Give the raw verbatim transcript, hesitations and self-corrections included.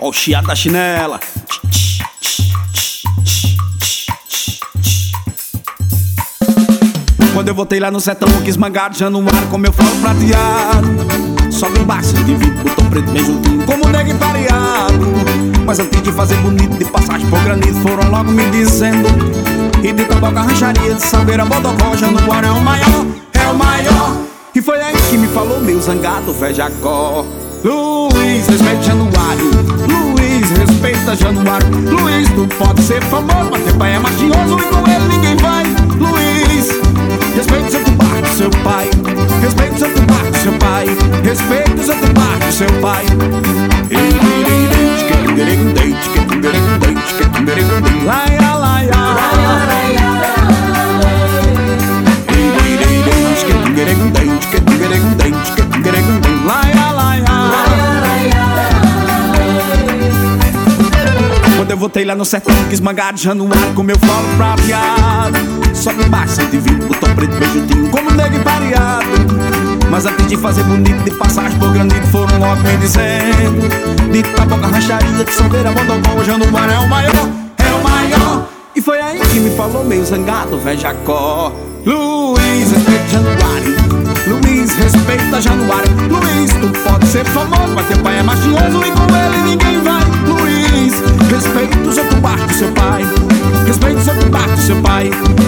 Ó o chiado da chinela. Quando eu voltei lá no sertão, quis mangar já no ar com meu falo prateado. Sobe embaixo de vidro, botão preto bem juntinho, como nego e pareado. Mas antes de fazer bonito, de passagem por granito, foram logo me dizendo: e de taboca rancharia, de Salgueira, Bodocó, Januário é o maior, é o maior. E foi aí que me falou meu zangado, velho Jacó: Luiz, respeita Januário, Luiz, respeita Januário. Luiz, tu pode ser famoso, mas teu pai é machioso e com ele ninguém vai. Luiz, respeita o seu tubarco, seu pai. Respeita o seu tubarco, seu pai. Respeita o seu tubarco, seu pai. Laia, laia, laia, laia. Quando eu voltei lá no sertão, quis mangar de Januário com meu falo prateado. Sobe embaixo de vidro, botão preto bem juntinho, como nego e pareado. Mas antes de fazer bonito, de passagem por granito, foram logo me dizendo: de taboca rancharia, de Salgueira, Bodocó, Januário é o maior, é o maior. E foi aí que me falou meio zangado, velho Jacó: Luiz, respeita Januário, Luiz, respeita Januário. Luiz, tu pode ser famoso, mas teu pai é machioso e com ele ninguém vai. Luiz, respeita o seu tubarco, seu pai. Respeita o seu tubarco, seu pai.